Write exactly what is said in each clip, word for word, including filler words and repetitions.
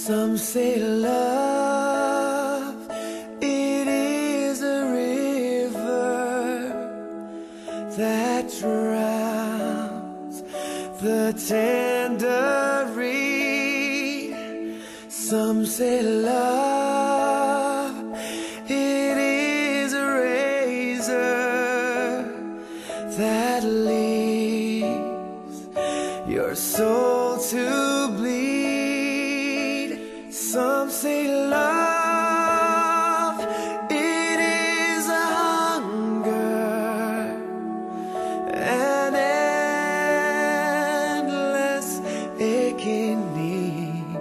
Some say love, it is a river that drowns the tender reed. Some say love, it is a razor that leaves your soul to bleed. Some say love, it is a hunger, an endless aching need.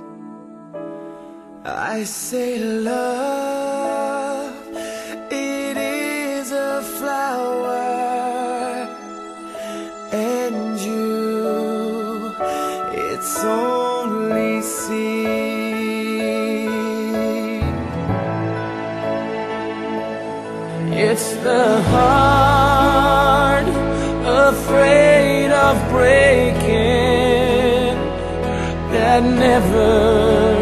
I say love, it is a flower, and you, it's only seed. It's the heart afraid of breaking that never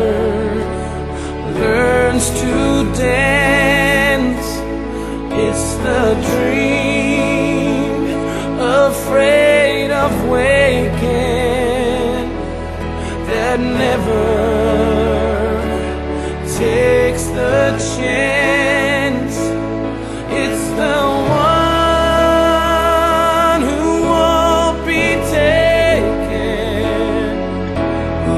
learns to dance. It's the dream afraid of waking that never takes the chance. It's the one who won't be taken, who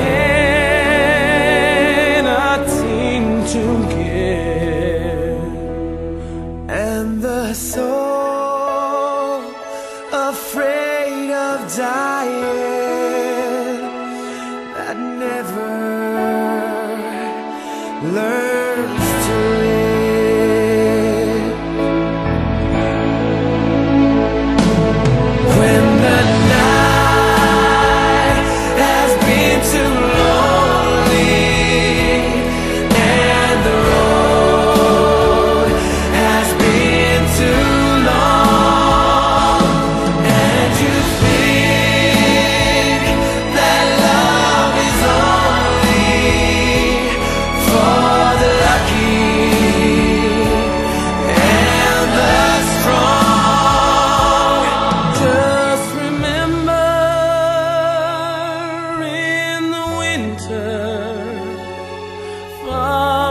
cannot seem to give. And the soul afraid of dying that never learns to live. Far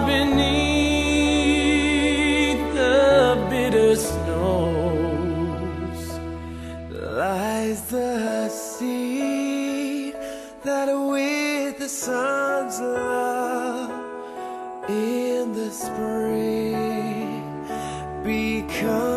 beneath the bitter snows lies the seed that with the sun's love in the spring becomes